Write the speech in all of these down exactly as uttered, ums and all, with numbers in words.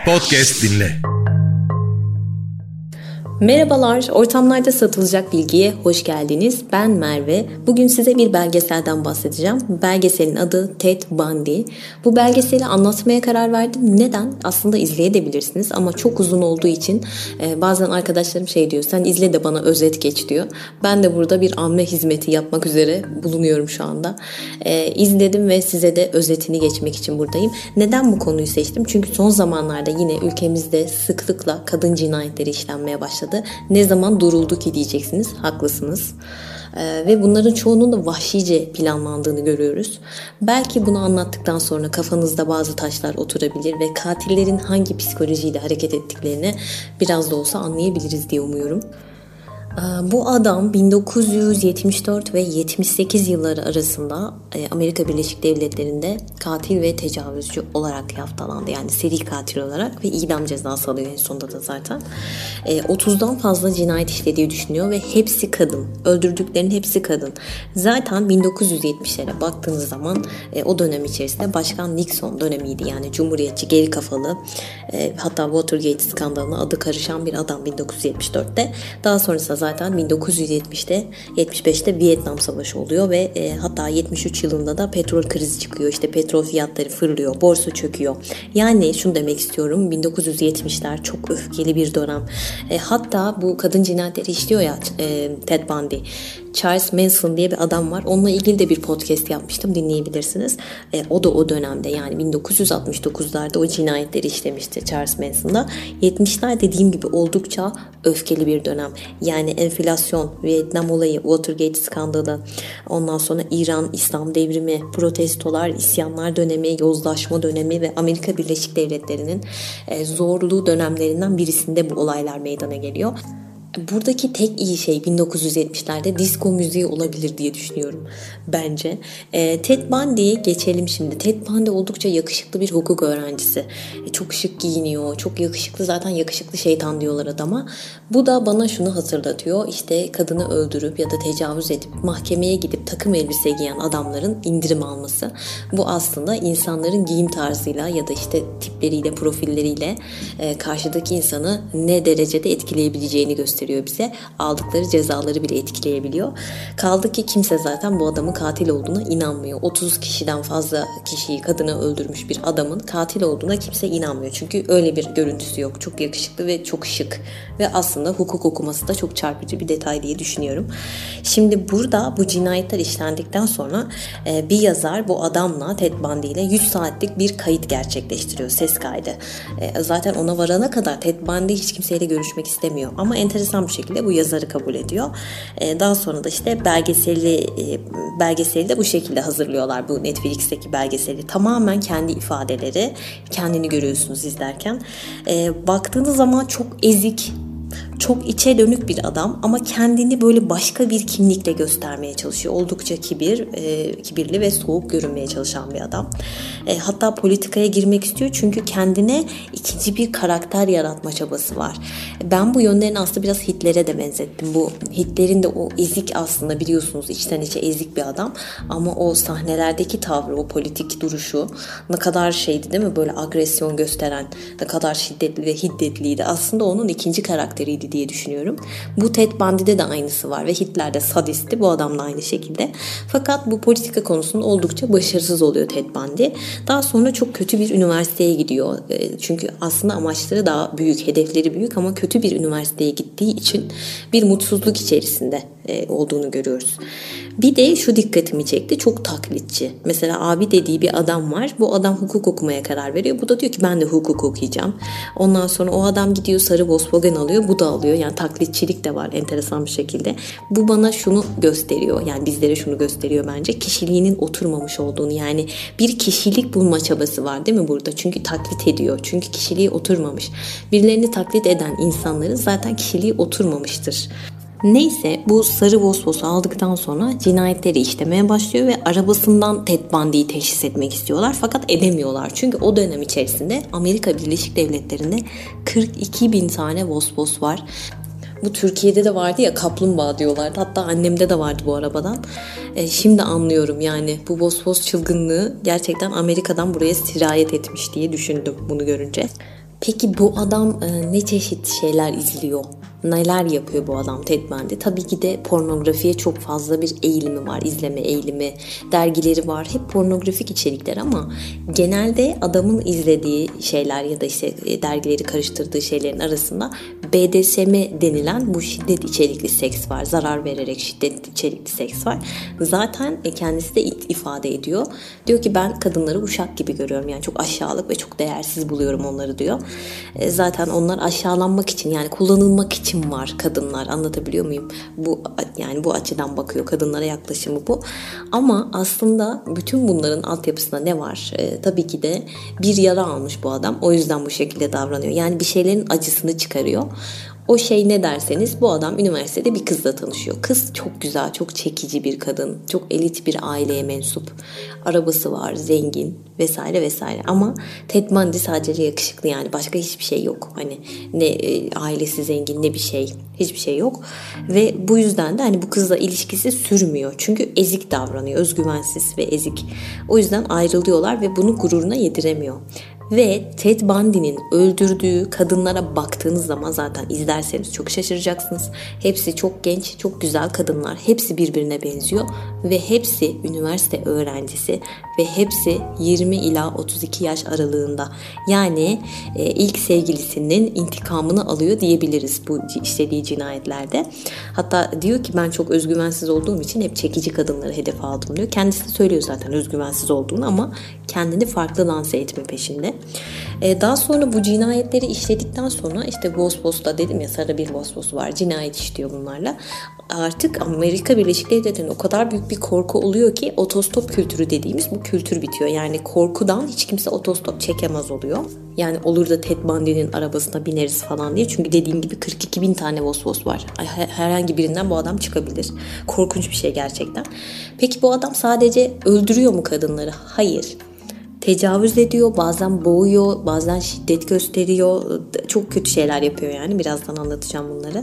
Podcast dinle. Merhabalar, ortamlarda satılacak bilgiye hoş geldiniz. Ben Merve. Bugün size bir belgeselden bahsedeceğim. Belgeselin adı Ted Bundy. Bu belgeseli anlatmaya karar verdim. Neden? Aslında izleyebilirsiniz ama çok uzun olduğu için e, bazen arkadaşlarım şey diyor, sen izle de bana özet geç diyor. Ben de burada bir amme hizmeti yapmak üzere bulunuyorum şu anda. E, izledim ve size de özetini geçmek için buradayım. Neden bu konuyu seçtim? Çünkü son zamanlarda yine ülkemizde sıklıkla kadın cinayetleri işlenmeye başladı. Ne zaman duruldu ki diyeceksiniz. Haklısınız. Ee, ve bunların çoğunun da vahşice planlandığını görüyoruz. Belki bunu anlattıktan sonra kafanızda bazı taşlar oturabilir ve katillerin hangi psikolojiyle hareket ettiklerini biraz da olsa anlayabiliriz diye umuyorum. Bu adam bin dokuz yüz yetmiş dört ve yetmiş sekiz yılları arasında Amerika Birleşik Devletleri'nde katil ve tecavüzcü olarak yaftalandı. Yani seri katil olarak ve idam cezası alıyor en sonunda da zaten. otuzdan fazla cinayet işlediği düşünüyor ve hepsi kadın. Öldürdüklerinin hepsi kadın. Zaten bin dokuz yüz yetmişlere baktığınız zaman o dönem içerisinde Başkan Nixon dönemiydi. Yani cumhuriyetçi, geri kafalı, hatta Watergate skandalına adı karışan bir adam bin dokuz yüz yetmiş dörtte. Daha sonrasında zaten bin dokuz yüz yetmişte yetmiş beşte Vietnam Savaşı oluyor ve e, hatta yetmiş üç yılında da petrol krizi çıkıyor. İşte petrol fiyatları fırlıyor, borsa çöküyor. Yani şunu demek istiyorum, bin dokuz yüz yetmişler çok öfkeli bir dönem. E, hatta bu kadın cinayetleri işliyor ya e, Ted Bundy. Charles Manson diye bir adam var. Onunla ilgili de bir podcast yapmıştım. Dinleyebilirsiniz. E, o da o dönemde yani bin dokuz yüz altmış dokuzlarda o cinayetleri işlemişti Charles Manson'da. yetmişler dediğim gibi oldukça öfkeli bir dönem. Yani enflasyon, Vietnam olayı, Watergate skandalı, ondan sonra İran, İslam devrimi, protestolar, isyanlar dönemi, yozlaşma dönemi ve Amerika Birleşik Devletleri'nin e, zorlu dönemlerinden birisinde bu olaylar meydana geliyor. Buradaki tek iyi şey bin dokuz yüz yetmişlerde disco müziği olabilir diye düşünüyorum bence. E, Ted Bundy'ye geçelim şimdi. Ted Bundy oldukça yakışıklı bir hukuk öğrencisi. E, çok şık giyiniyor, çok yakışıklı, zaten yakışıklı şeytan diyorlar adama. Bu da bana şunu hatırlatıyor. İşte kadını öldürüp ya da tecavüz edip mahkemeye gidip takım elbise giyen adamların indirim alması. Bu aslında insanların giyim tarzıyla ya da işte tipleriyle, profilleriyle e, karşıdaki insanı ne derecede etkileyebileceğini gösteriyor bize. Aldıkları cezaları bile etkileyebiliyor. Kaldı ki kimse zaten bu adamın katil olduğuna inanmıyor. otuz kişiden fazla kişiyi, kadını öldürmüş bir adamın katil olduğuna kimse inanmıyor. Çünkü öyle bir görüntüsü yok. Çok yakışıklı ve çok şık. Ve aslında hukuk okuması da çok çarpıcı bir detay diye düşünüyorum. Şimdi burada bu cinayetler işlendikten sonra bir yazar bu adamla, Ted Bundy ile yüz saatlik bir kayıt gerçekleştiriyor. Ses kaydı. Zaten ona varana kadar Ted Bundy hiç kimseyle görüşmek istemiyor. Ama enteresan bir şekilde bu yazarı kabul ediyor. Daha sonra da işte belgeseli belgeseli de bu şekilde hazırlıyorlar, bu Netflix'teki belgeseli. Tamamen kendi ifadeleri, kendini görüyorsunuz izlerken. Baktığınız zaman çok ezik, çok içe dönük bir adam ama kendini böyle başka bir kimlikle göstermeye çalışıyor. Oldukça kibir, e, kibirli ve soğuk görünmeye çalışan bir adam. E, hatta politikaya girmek istiyor çünkü kendine ikinci bir karakter yaratma çabası var. Ben bu yönlerini aslında biraz Hitler'e de benzettim. Bu Hitler'in de o ezik, aslında biliyorsunuz içten içe ezik bir adam ama o sahnelerdeki tavrı, o politik duruşu ne kadar şeydi değil mi? Böyle agresyon gösteren, ne kadar şiddetli ve hiddetliydi. Aslında onun ikinci karakteriydi diye düşünüyorum. Bu Ted Bundy'de de aynısı var ve Hitler de sadistti, bu adam da aynı şekilde. Fakat bu politika konusunda oldukça başarısız oluyor Ted Bundy. Daha sonra çok kötü bir üniversiteye gidiyor. Çünkü aslında amaçları daha büyük, hedefleri büyük ama kötü bir üniversiteye gittiği için bir mutsuzluk içerisinde olduğunu görüyoruz. Bir de şu dikkatimi çekti, çok taklitçi. Mesela abi dediği bir adam var. Bu adam hukuk okumaya karar veriyor. Bu da diyor ki ben de hukuk okuyacağım. Ondan sonra o adam gidiyor sarı Volkswagen alıyor. Bu da alıyor. Yani taklitçilik de var enteresan bir şekilde. Bu bana şunu gösteriyor. Yani bizlere şunu gösteriyor bence. Kişiliğinin oturmamış olduğunu. Yani bir kişilik bulma çabası var değil mi burada? Çünkü taklit ediyor. Çünkü kişiliği oturmamış. Birilerini taklit eden insanların zaten kişiliği oturmamıştır. Neyse, bu sarı Vosvos'u aldıktan sonra cinayetleri işlemeye başlıyor ve arabasından Ted Bundy'yi teşhis etmek istiyorlar fakat edemiyorlar. Çünkü o dönem içerisinde Amerika Birleşik Devletleri'nde kırk iki bin tane Vosvos var. Bu Türkiye'de de vardı ya, kaplumbağa diyorlardı. Hatta annemde de vardı bu arabadan. E, şimdi anlıyorum yani bu Vosvos çılgınlığı gerçekten Amerika'dan buraya sirayet etmiş diye düşündüm bunu görünce. Peki bu adam e, ne çeşit şeyler izliyor? Neler yapıyor bu adam Ted Bundy? Tabii ki de pornografiye çok fazla bir eğilimi var. İzleme eğilimi, dergileri var. Hep pornografik içerikler ama genelde adamın izlediği şeyler ya da işte dergileri karıştırdığı şeylerin arasında B D S M denilen bu şiddet içerikli seks var. Zarar vererek şiddet içerikli seks var. Zaten kendisi de ifade ediyor. Diyor ki ben kadınları uşak gibi görüyorum. Yani çok aşağılık ve çok değersiz buluyorum onları diyor. Zaten onlar aşağılanmak için, yani kullanılmak için var kadınlar, anlatabiliyor muyum? Bu yani bu açıdan bakıyor, kadınlara yaklaşımı bu. Ama aslında bütün bunların altyapısında ne var? Ee, tabii ki de bir yara almış bu adam. O yüzden bu şekilde davranıyor. Yani bir şeylerin acısını çıkarıyor. O şey ne derseniz, bu adam üniversitede bir kızla tanışıyor. Kız çok güzel, çok çekici bir kadın. Çok elit bir aileye mensup. Arabası var, zengin vesaire vesaire. Ama Ted Bundy sadece yakışıklı, yani başka hiçbir şey yok. Hani ne e, ailesi zengin ne bir şey, hiçbir şey yok. Ve bu yüzden de hani bu kızla ilişkisi sürmüyor. Çünkü ezik davranıyor, özgüvensiz ve ezik. O yüzden ayrılıyorlar ve bunu gururuna yediremiyor. Ve Ted Bundy'nin öldürdüğü kadınlara baktığınız zaman zaten izlerseniz çok şaşıracaksınız. Hepsi çok genç, çok güzel kadınlar. Hepsi birbirine benziyor ve hepsi üniversite öğrencisi ve hepsi yirmi ila otuz iki yaş aralığında. Yani e, ilk sevgilisinin intikamını alıyor diyebiliriz bu işlediği cinayetlerde. Hatta diyor ki ben çok özgüvensiz olduğum için hep çekici kadınları hedef aldım diyor. Kendisi de söylüyor zaten özgüvensiz olduğunu ama kendini farklı lanse etme peşinde. Ee, daha sonra bu cinayetleri işledikten sonra işte Vosvos'ta dedim ya, sarı bir Vosvos var, cinayet işliyor bunlarla. Artık Amerika Birleşik Devletleri'nin o kadar büyük bir korku oluyor ki otostop kültürü dediğimiz bu kültür bitiyor. Yani korkudan hiç kimse otostop çekemez oluyor. Yani olur da Ted Bundy'nin arabasına bineriz falan diye. Çünkü dediğim gibi kırk iki bin tane Vosvos var. Herhangi birinden bu adam çıkabilir. Korkunç bir şey gerçekten. Peki bu adam sadece öldürüyor mu kadınları? Hayır. Tecavüz ediyor, bazen boğuyor, bazen şiddet gösteriyor. Çok kötü şeyler yapıyor yani. Birazdan anlatacağım bunları.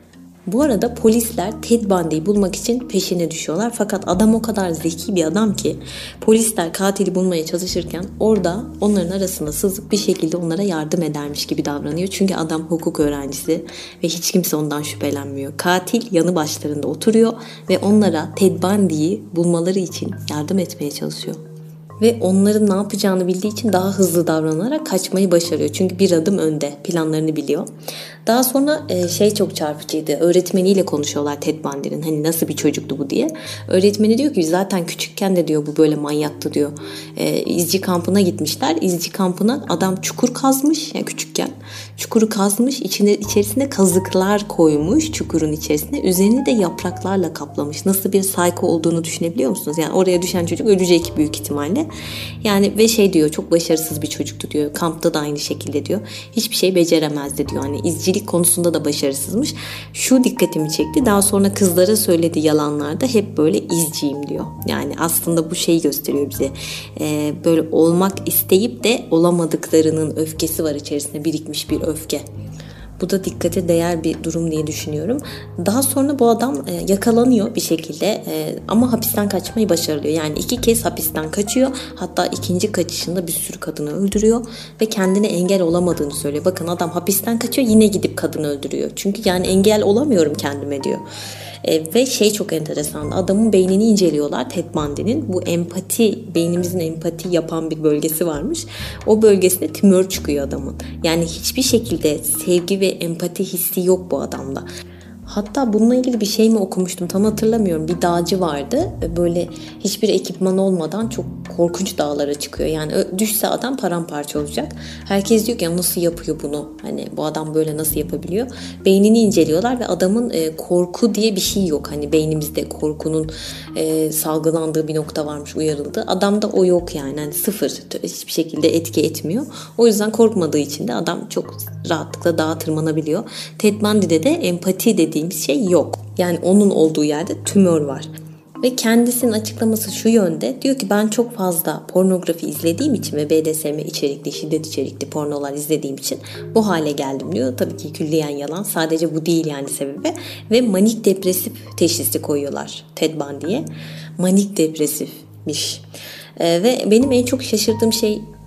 Bu arada polisler Ted Bundy'yi bulmak için peşine düşüyorlar. Fakat adam o kadar zeki bir adam ki polisler katili bulmaya çalışırken orada onların arasına sızıp bir şekilde onlara yardım edermiş gibi davranıyor. Çünkü adam hukuk öğrencisi ve hiç kimse ondan şüphelenmiyor. Katil yanı başlarında oturuyor ve onlara Ted Bundy'yi bulmaları için yardım etmeye çalışıyor. Ve onların ne yapacağını bildiği için daha hızlı davranarak kaçmayı başarıyor. Çünkü bir adım önde, planlarını biliyor. Daha sonra şey çok çarpıcıydı. Öğretmeniyle konuşuyorlar Ted Bundy'nin. Hani nasıl bir çocuktu bu diye. Öğretmeni diyor ki zaten küçükken de diyor bu böyle manyaktı diyor. E, izci kampına gitmişler. İzci kampına adam çukur kazmış. Yani küçükken çukuru kazmış. İçine, içerisine kazıklar koymuş çukurun içerisine. Üzerini de yapraklarla kaplamış. Nasıl bir psycho olduğunu düşünebiliyor musunuz? Yani oraya düşen çocuk ölecek büyük ihtimalle. Yani ve şey diyor, çok başarısız bir çocuktu diyor. Kampta da aynı şekilde diyor. Hiçbir şey beceremezdi diyor. Hani izcilik konusunda da başarısızmış. Şu dikkatimi çekti. Daha sonra kızlara söylediği yalanlarda hep böyle izciyim diyor. Yani aslında bu şeyi gösteriyor bize. Ee, böyle olmak isteyip de olamadıklarının öfkesi var, içerisinde birikmiş bir öfke. Bu da dikkate değer bir durum diye düşünüyorum. Daha sonra bu adam e, yakalanıyor bir şekilde e, ama hapisten kaçmayı başarıyor. Yani iki kez hapisten kaçıyor. Hatta ikinci kaçışında bir sürü kadını öldürüyor ve kendine engel olamadığını söylüyor. Bakın adam hapisten kaçıyor, yine gidip kadını öldürüyor. Çünkü yani engel olamıyorum kendime diyor. E, ve şey çok enteresan, adamın beynini inceliyorlar Ted Bundy'nin. Bu empati, beynimizin empati yapan bir bölgesi varmış. O bölgesinde tümör çıkıyor adamın. Yani hiçbir şekilde sevgi ve empati hissi yok bu adamda. Hatta bununla ilgili bir şey mi okumuştum tam hatırlamıyorum. Bir dağcı vardı. Böyle hiçbir ekipman olmadan çok korkunç dağlara çıkıyor. Yani düşse adam paramparça olacak. Herkes diyor ki nasıl yapıyor bunu? Hani bu adam böyle nasıl yapabiliyor? Beynini inceliyorlar ve adamın e, korku diye bir şey yok. Hani beynimizde korkunun e, salgılandığı bir nokta varmış, uyarıldı. Adamda o yok yani. Hani sıfır. Hiçbir şekilde etki etmiyor. O yüzden korkmadığı için de adam çok rahatlıkla dağa tırmanabiliyor. Ted Bundy'de de empati dediğimiz şey yok. Yani onun olduğu yerde tümör var. Ve kendisinin açıklaması şu yönde. Diyor ki ben çok fazla pornografi izlediğim için ve B D S M içerikli, şiddet içerikli pornolar izlediğim için bu hale geldim diyor. Tabii ki külliyen yalan. Sadece bu değil yani sebebi. Ve manik depresif teşhisi koyuyorlar Ted Bundy'ye. Manik depresifmiş. Ee, ve benim en çok şaşırdığım şey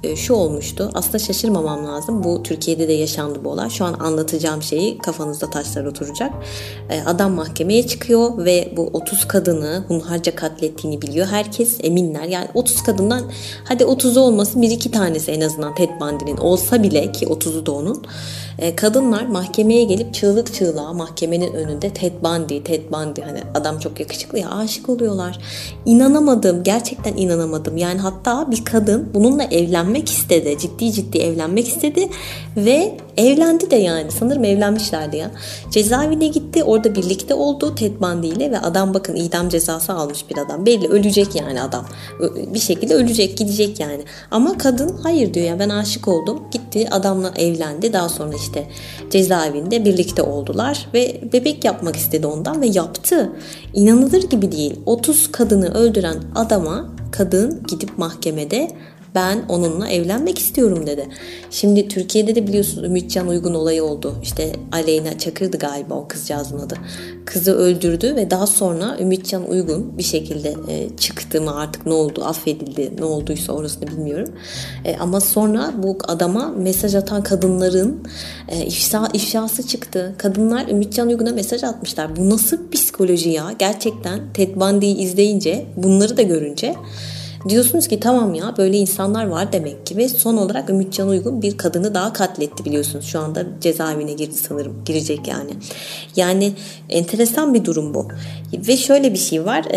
şu olmuştu. Aslında şaşırmamam lazım. Bu Türkiye'de de yaşandı bu olay. Şu an anlatacağım şeyi kafanızda taşlar oturacak. Adam mahkemeye çıkıyor ve bu otuz kadını hunharca katlettiğini biliyor. Herkes eminler. Yani otuz kadından hadi otuzu olmasın bir iki tanesi en azından Ted Bundy'nin olsa bile ki otuzu da onun. Kadınlar mahkemeye gelip çığlık çığlığa mahkemenin önünde Ted Bundy, Ted Bundy hani adam çok yakışıklı ya aşık oluyorlar. İnanamadım. Gerçekten inanamadım. Yani hatta bir kadın bununla evlenmek istedi. Ciddi ciddi evlenmek istedi ve evlendi de yani. Sanırım evlenmişlerdi ya. Cezaevine gitti. Orada birlikte oldu Ted Bundy ile ve adam bakın idam cezası almış bir adam. Belli ölecek yani adam. Bir şekilde ölecek, gidecek yani. Ama kadın hayır diyor ya ben aşık oldum. Gitti adamla evlendi. Daha sonra işte cezaevinde birlikte oldular ve bebek yapmak istedi ondan ve yaptı. İnanılır gibi değil. otuz kadını öldüren adama kadın gidip mahkemede ben onunla evlenmek istiyorum dedi. Şimdi Türkiye'de de biliyorsunuz Ümitcan Uygun olayı oldu. İşte Aleyna Çakır'dı galiba o kızcağızın adı. Kızı öldürdü ve daha sonra Ümitcan Uygun bir şekilde e, çıktı mı artık ne oldu affedildi ne olduysa orasını bilmiyorum. E, ama sonra bu adama mesaj atan kadınların e, ifşa, ifşası çıktı. Kadınlar Ümitcan Uygun'a mesaj atmışlar. Bu nasıl psikoloji ya? Gerçekten Ted Bundy'yi izleyince bunları da görünce diyorsunuz ki tamam ya böyle insanlar var demek ki ve son olarak Ümitcan Uygun bir kadını daha katletti biliyorsunuz. Şu anda cezaevine girdi sanırım. Girecek yani. Yani enteresan bir durum bu. Ve şöyle bir şey var.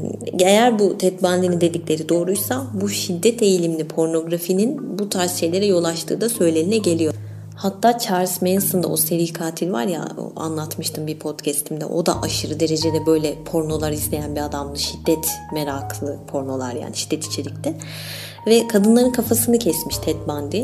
Eğer bu Ted Bundy'nin dedikleri doğruysa bu şiddet eğilimli pornografinin bu tarz şeylere yol açtığı da söylenine geliyor. Hatta Charles Manson'da o seri katil var ya anlatmıştım bir podcastimde. O da aşırı derecede böyle pornolar izleyen bir adamdı. Şiddet meraklı pornolar yani şiddet içerikte. Ve kadınların kafasını kesmiş Ted Bundy.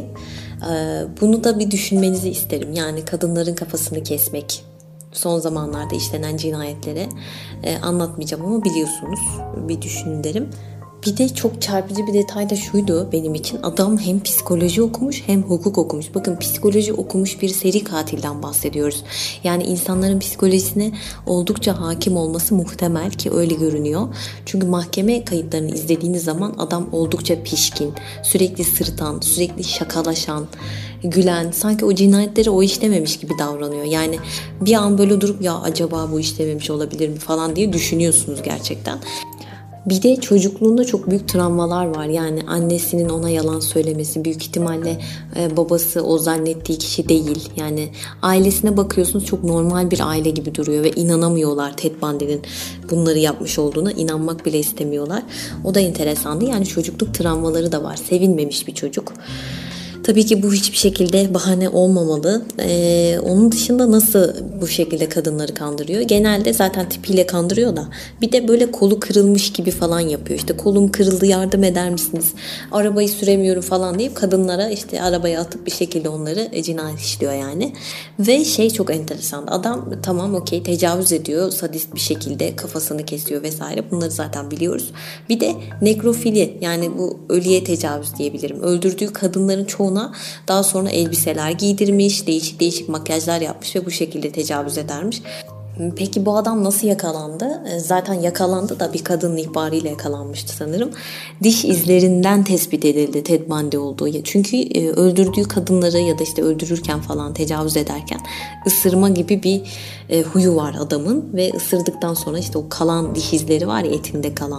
Bunu da bir düşünmenizi isterim. Yani kadınların kafasını kesmek. Son zamanlarda işlenen cinayetlere anlatmayacağım ama biliyorsunuz bir düşünün derim. Bir de çok çarpıcı bir detay da şuydu benim için. Adam hem psikoloji okumuş hem hukuk okumuş. Bakın psikoloji okumuş bir seri katilden bahsediyoruz. Yani insanların psikolojisine oldukça hakim olması muhtemel ki öyle görünüyor. Çünkü mahkeme kayıtlarını izlediğiniz zaman adam oldukça pişkin, sürekli sırıtan, sürekli şakalaşan, gülen, sanki o cinayetleri o işlememiş gibi davranıyor. Yani bir an böyle durup ya acaba bu işlememiş olabilir mi falan diye düşünüyorsunuz gerçekten. Bir de çocukluğunda çok büyük travmalar var. Yani annesinin ona yalan söylemesi, büyük ihtimalle e, babası o zannettiği kişi değil. Yani ailesine bakıyorsunuz çok normal bir aile gibi duruyor ve inanamıyorlar Ted Bundy'nin bunları yapmış olduğuna. İnanmak bile istemiyorlar. O da enteresandı. Yani çocukluk travmaları da var. Sevilmemiş bir çocuk. Tabii ki bu hiçbir şekilde bahane olmamalı. Ee, onun dışında nasıl bu şekilde kadınları kandırıyor? Genelde zaten tipiyle kandırıyor da bir de böyle kolu kırılmış gibi falan yapıyor. İşte kolum kırıldı yardım eder misiniz? Arabayı süremiyorum falan deyip kadınlara işte arabaya atıp bir şekilde onları e, cinayet işliyor yani. Ve şey çok enteresan. Adam tamam okey tecavüz ediyor. Sadist bir şekilde kafasını kesiyor vesaire. Bunları zaten biliyoruz. Bir de nekrofili yani bu ölüye tecavüz diyebilirim. Öldürdüğü kadınların çoğunu daha sonra elbiseler giydirmiş, değişik değişik makyajlar yapmış ve bu şekilde tecavüz edermiş. Peki bu adam nasıl yakalandı? Zaten yakalandı da bir kadının ihbarıyla yakalanmıştı sanırım. Diş izlerinden tespit edildi Ted Bundy olduğu. Çünkü öldürdüğü kadınları ya da işte öldürürken falan tecavüz ederken ısırma gibi bir huyu var adamın ve ısırdıktan sonra işte o kalan diş izleri var ya etinde kalan.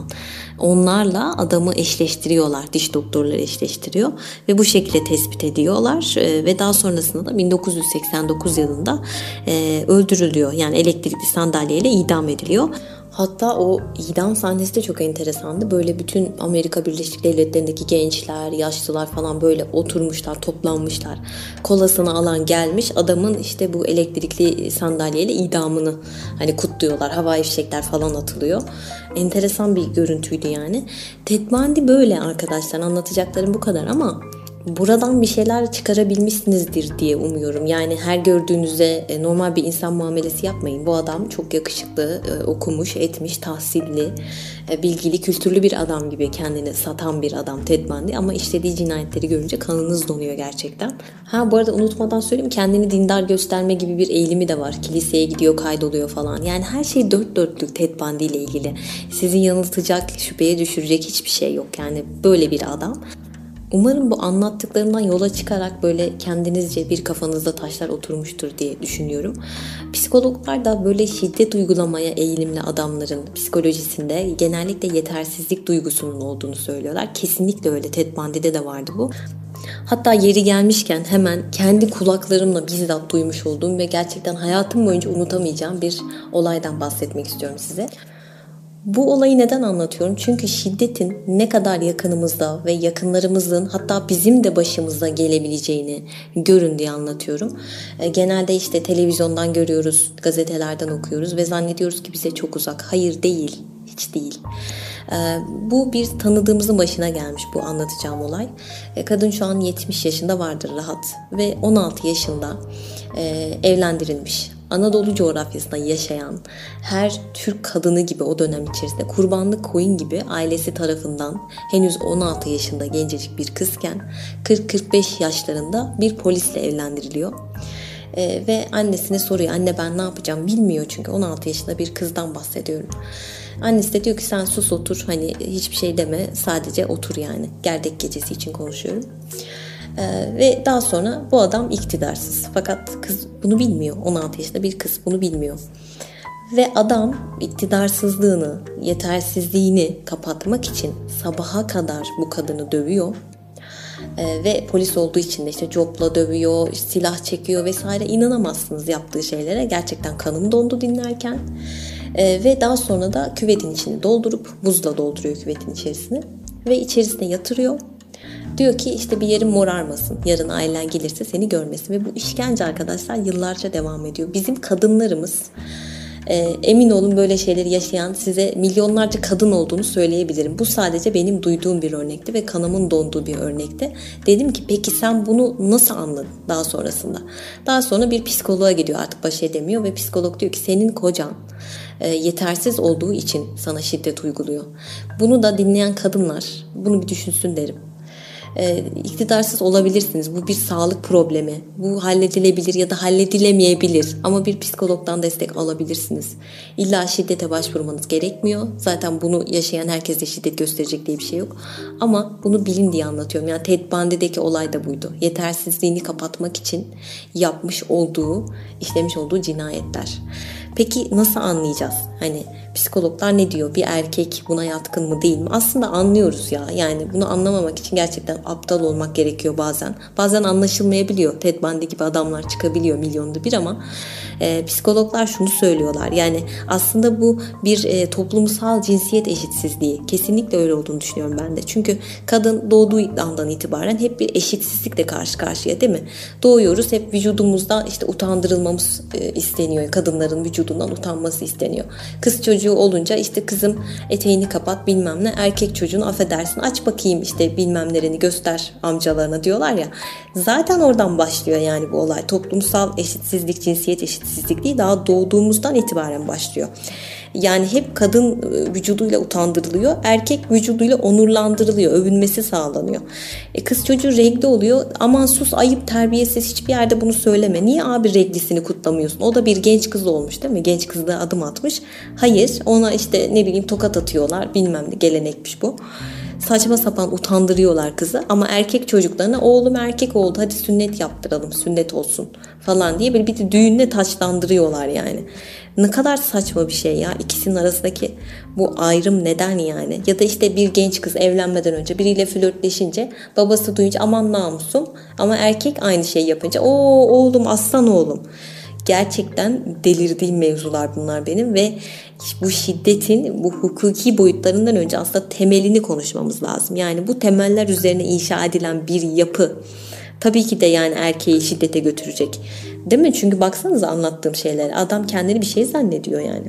Onlarla adamı eşleştiriyorlar. Diş doktorları eşleştiriyor ve bu şekilde tespit ediyorlar ve daha sonrasında da bin dokuz yüz seksen dokuz yılında öldürülüyor. Yani elektrikli sandalyeyle idam ediliyor. Hatta o idam sahnesi de çok enteresandı. Böyle bütün Amerika Birleşik Devletleri'ndeki gençler, yaşlılar falan böyle oturmuşlar, toplanmışlar. Kolasını alan gelmiş adamın işte bu elektrikli sandalyeyle idamını hani kutluyorlar. Havai fişekler falan atılıyor. Enteresan bir görüntüydü yani. Ted Bundy böyle arkadaşlar, anlatacaklarım bu kadar ama buradan bir şeyler çıkarabilmişsinizdir diye umuyorum. Yani her gördüğünüzde normal bir insan muamelesi yapmayın. Bu adam çok yakışıklı, okumuş, etmiş, tahsilli, bilgili, kültürlü bir adam gibi kendini satan bir adam Ted Bundy. Ama işlediği cinayetleri görünce kanınız donuyor gerçekten. Ha bu arada unutmadan söyleyeyim, kendini dindar gösterme gibi bir eğilimi de var. Kiliseye gidiyor, kaydoluyor falan. Yani her şey dört dörtlük Ted Bundy ile ilgili. Sizi yanıltacak, şüpheye düşürecek hiçbir şey yok. Yani böyle bir adam. Umarım bu anlattıklarımdan yola çıkarak böyle kendinizce bir kafanızda taşlar oturmuştur diye düşünüyorum. Psikologlar da böyle şiddet uygulamaya eğilimli adamların psikolojisinde genellikle yetersizlik duygusunun olduğunu söylüyorlar. Kesinlikle öyle. Ted Bundy'de de vardı bu. Hatta yeri gelmişken hemen kendi kulaklarımla bizzat duymuş olduğum ve gerçekten hayatım boyunca unutamayacağım bir olaydan bahsetmek istiyorum size. Bu olayı neden anlatıyorum? Çünkü şiddetin ne kadar yakınımızda ve yakınlarımızın hatta bizim de başımıza gelebileceğini görün diye anlatıyorum. Genelde işte televizyondan görüyoruz, gazetelerden okuyoruz ve zannediyoruz ki bize çok uzak. Hayır, değil, hiç değil. Bu bir tanıdığımızın başına gelmiş bu anlatacağım olay. Kadın şu an yetmiş yaşında vardır rahat ve on altı yaşında evlendirilmiş. Anadolu coğrafyasında yaşayan her Türk kadını gibi o dönem içerisinde kurbanlık koyun gibi ailesi tarafından henüz on altı yaşında gencecik bir kızken kırk kırk beş yaşlarında bir polisle evlendiriliyor. Ee, ve annesine soruyor, anne ben ne yapacağım, bilmiyor çünkü on altı yaşında bir kızdan bahsediyorum. Annesi de diyor ki sen sus otur, hani hiçbir şey deme, sadece otur yani, gerdek gecesi için konuşuyorum. Ee, ve daha sonra bu adam iktidarsız, fakat kız bunu bilmiyor, on altı yaşında bir kız bunu bilmiyor. Ve adam iktidarsızlığını, yetersizliğini kapatmak için sabaha kadar bu kadını dövüyor. Ee, ve polis olduğu için de işte copla dövüyor, silah çekiyor vesaire, inanamazsınız yaptığı şeylere. Gerçekten kanım dondu dinlerken. Ee, ve daha sonra da küvetin içini doldurup buzla dolduruyor küvetin içerisine ve içerisine yatırıyor. Diyor ki işte bir yerin morarmasın, yarın ailen gelirse seni görmesin. Ve bu işkence arkadaşlar yıllarca devam ediyor. Bizim kadınlarımız, e, emin olun böyle şeyleri yaşayan size milyonlarca kadın olduğunu söyleyebilirim. Bu sadece benim duyduğum bir örnekti ve kanımın donduğu bir örnekti. Dedim ki peki sen bunu nasıl anladın daha sonrasında? Daha sonra bir psikoloğa gidiyor, artık baş edemiyor ve psikolog diyor ki senin kocan e, yetersiz olduğu için sana şiddet uyguluyor. Bunu da dinleyen kadınlar bunu bir düşünsün derim. E, iktidarsız olabilirsiniz. Bu bir sağlık problemi. Bu halledilebilir ya da halledilemeyebilir. Ama bir psikologdan destek alabilirsiniz. İlla şiddete başvurmanız gerekmiyor. Zaten bunu yaşayan herkes de şiddet gösterecek diye bir şey yok. Ama bunu bilin diye anlatıyorum. Yani Ted Bundy'deki olay da buydu. Yetersizliğini kapatmak için yapmış olduğu, işlemiş olduğu cinayetler. Peki nasıl anlayacağız? Hani psikologlar ne diyor? Bir erkek buna yatkın mı değil mi? Aslında anlıyoruz ya. Yani bunu anlamamak için gerçekten aptal olmak gerekiyor bazen. Bazen anlaşılmayabiliyor. Ted Bundy gibi adamlar çıkabiliyor milyonda bir ama e, psikologlar şunu söylüyorlar. Yani aslında bu bir e, toplumsal cinsiyet eşitsizliği. Kesinlikle öyle olduğunu düşünüyorum ben de. Çünkü kadın doğduğu andan itibaren hep bir eşitsizlikle karşı karşıya, değil mi? Doğuyoruz, hep vücudumuzda işte utandırılmamız e, isteniyor. Kadınların vücudundan utanması isteniyor. Kız çocuğu olunca işte kızım eteğini kapat bilmem ne, erkek çocuğunu affedersin aç bakayım işte bilmem nereni göster amcalarına diyorlar ya. Zaten oradan başlıyor yani bu olay. Toplumsal eşitsizlik, cinsiyet eşitsizliği daha doğduğumuzdan itibaren başlıyor. Yani hep kadın vücuduyla utandırılıyor, erkek vücuduyla onurlandırılıyor, övünmesi sağlanıyor. E kız çocuğu regli oluyor, aman sus ayıp terbiyesiz, hiçbir yerde bunu söyleme. Niye abi reglisini kutlamıyorsun? O da bir genç kız olmuş değil mi? Genç kızlığa adım atmış. Hayır, ona işte ne bileyim tokat atıyorlar, bilmem ne, gelenekmiş bu. Saçma sapan utandırıyorlar kızı ama erkek çocuklarına oğlum erkek oldu hadi sünnet yaptıralım, sünnet olsun falan diye böyle bir de düğünle taçlandırıyorlar yani. Ne kadar saçma bir şey ya, ikisinin arasındaki bu ayrım neden yani? Ya da işte bir genç kız evlenmeden önce biriyle flörtleşince babası duyunca aman namusum, ama erkek aynı şeyi yapınca o oğlum aslan oğlum. Gerçekten delirdiğim mevzular bunlar benim ve bu şiddetin bu hukuki boyutlarından önce aslında temelini konuşmamız lazım. Yani bu temeller üzerine inşa edilen bir yapı tabii ki de yani erkeği şiddete götürecek. Değil mi? Çünkü baksanıza anlattığım şeyler. Adam kendini bir şey zannediyor yani.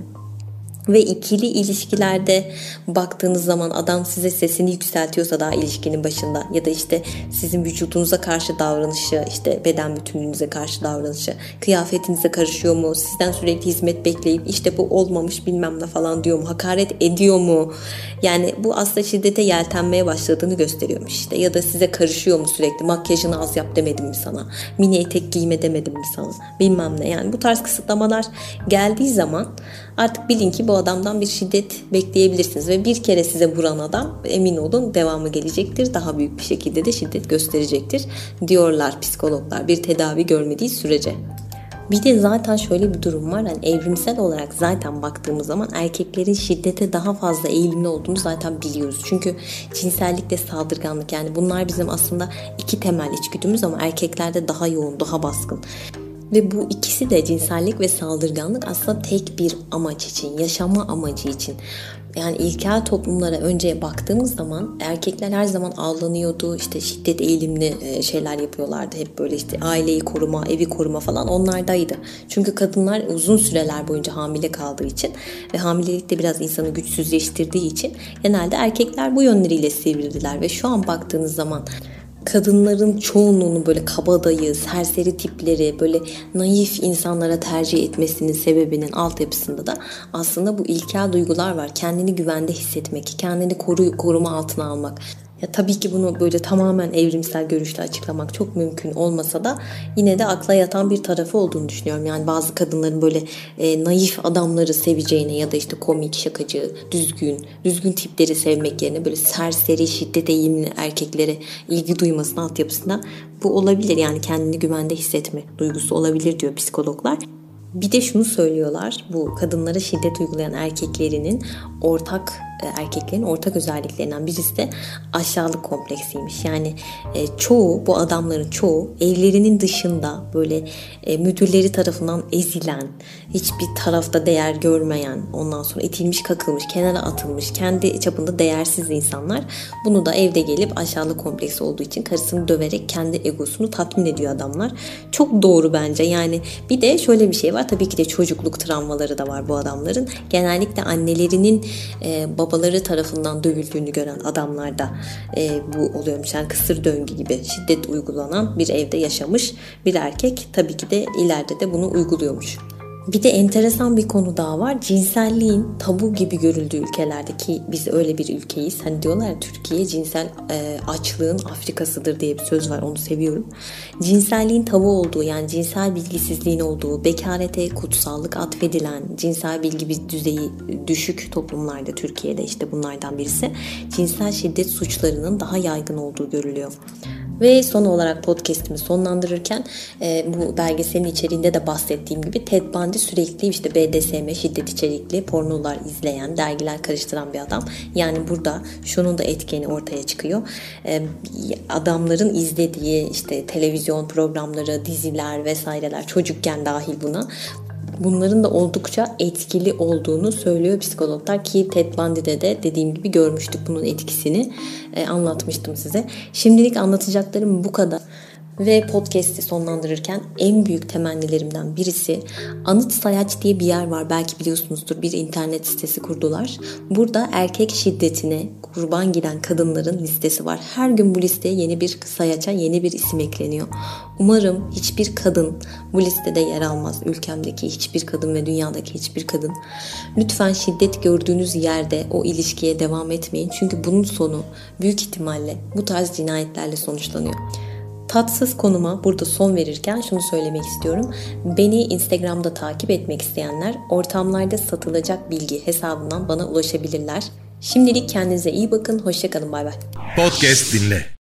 Ve ikili ilişkilerde baktığınız zaman adam size sesini yükseltiyorsa daha ilişkinin başında ya da işte sizin vücudunuza karşı davranışı, işte beden bütünlüğünüze karşı davranışı, kıyafetinize karışıyor mu, sizden sürekli hizmet bekleyip işte bu olmamış bilmem ne falan diyor mu, hakaret ediyor mu? Yani bu aslında şiddete yeltenmeye başladığını gösteriyormuş işte. Ya da size karışıyor mu sürekli, makyajını az yap demedim mi sana, mini etek giyme demedim mi sana, bilmem ne. Yani bu tarz kısıtlamalar geldiği zaman artık bilin ki bu adamdan bir şiddet bekleyebilirsiniz. Ve bir kere size vuran adam, emin olun devamı gelecektir. Daha büyük bir şekilde de şiddet gösterecektir diyorlar psikologlar, bir tedavi görmediği sürece. Bir de zaten şöyle bir durum var. Yani evrimsel olarak zaten baktığımız zaman erkeklerin şiddete daha fazla eğilimli olduğunu zaten biliyoruz. Çünkü cinsellik de saldırganlık, yani bunlar bizim aslında iki temel içgüdümüz ama erkeklerde daha yoğun, daha baskın. Ve bu ikisi de, cinsellik ve saldırganlık, aslında tek bir amaç için, yaşama amacı için. Yani ilkel toplumlara önce baktığımız zaman erkekler her zaman avlanıyordu, işte şiddet eğilimli şeyler yapıyorlardı. Hep böyle işte aileyi koruma, evi koruma falan onlardaydı. Çünkü kadınlar uzun süreler boyunca hamile kaldığı için ve hamilelik de biraz insanı güçsüzleştirdiği için genelde erkekler bu yönleriyle sivrildiler. Ve şu an baktığınız zaman kadınların çoğunluğunun böyle kabadayı, serseri tipleri, böyle naif insanlara tercih etmesinin sebebinin altyapısında da aslında bu ilkel duygular var. Kendini güvende hissetmek, kendini koru, koruma altına almak. Ya tabii ki bunu böyle tamamen evrimsel görüşle açıklamak çok mümkün olmasa da yine de akla yatan bir tarafı olduğunu düşünüyorum. Yani bazı kadınların böyle e, naif adamları seveceğine ya da işte komik, şakacı, düzgün, düzgün tipleri sevmek yerine böyle serseri, şiddet eğilimli erkeklere ilgi duymasının altyapısında bu olabilir. Yani kendini güvende hissetme duygusu olabilir diyor psikologlar. Bir de şunu söylüyorlar, bu kadınlara şiddet uygulayan erkeklerinin ortak erkeklerin ortak özelliklerinden birisi de aşağılık kompleksiymiş. Yani e, çoğu, bu adamların çoğu evlerinin dışında böyle e, müdürleri tarafından ezilen, hiçbir tarafta değer görmeyen, ondan sonra itilmiş, kakılmış, kenara atılmış, kendi çapında değersiz insanlar. Bunu da evde gelip aşağılık kompleksi olduğu için karısını döverek kendi egosunu tatmin ediyor adamlar. Çok doğru bence. Yani bir de şöyle bir şey var. Tabii ki de çocukluk travmaları da var bu adamların. Genellikle annelerinin e, babaları tarafından dövüldüğünü gören adamlarda e, bu oluyormuş. Yani kısır döngü gibi şiddet uygulanan bir evde yaşamış bir erkek tabii ki de ileride de bunu uyguluyormuş. Bir de enteresan bir konu daha var. Cinselliğin tabu gibi görüldüğü ülkelerde, ki biz öyle bir ülkeyiz. Hani diyorlar ya, Türkiye cinsel e, açlığın Afrikasıdır diye bir söz var. Onu seviyorum. Cinselliğin tabu olduğu, yani cinsel bilgisizliğin olduğu, bekarete kutsallık atfedilen, cinsel bilgi bir düzeyi düşük toplumlarda, Türkiye'de işte bunlardan birisi, cinsel şiddet suçlarının daha yaygın olduğu görülüyor. Ve son olarak podcast'imi sonlandırırken e, bu belgeselin içeriğinde de bahsettiğim gibi Ted Bundy sürekli işte B D S M, şiddet içerikli pornolar izleyen, dergiler karıştıran bir adam. Yani burada şunun da etkeni ortaya çıkıyor. E, adamların izlediği işte televizyon programları, diziler vesaireler, çocukken dahil buna, bunların da oldukça etkili olduğunu söylüyor psikologlar, ki Ted Bundy'de de dediğim gibi görmüştük bunun etkisini, e, anlatmıştım size. Şimdilik anlatacaklarım bu kadar. Ve podcast'i sonlandırırken en büyük temennilerimden birisi, Anıt Sayaç diye bir yer var, belki biliyorsunuzdur, bir internet sitesi kurdular. Burada erkek şiddetine kurban giden kadınların listesi var. Her gün bu listeye yeni bir sayaça yeni bir isim ekleniyor. Umarım hiçbir kadın bu listede yer almaz. Ülkemdeki hiçbir kadın ve dünyadaki hiçbir kadın. Lütfen şiddet gördüğünüz yerde o ilişkiye devam etmeyin. Çünkü bunun sonu büyük ihtimalle bu tarz cinayetlerle sonuçlanıyor. Tatsız konuma burada son verirken şunu söylemek istiyorum. Beni Instagram'da takip etmek isteyenler ortamlarda satılacak bilgi hesabından bana ulaşabilirler. Şimdilik kendinize iyi bakın. Hoşça kalın. Bay bay. Podcast dinle.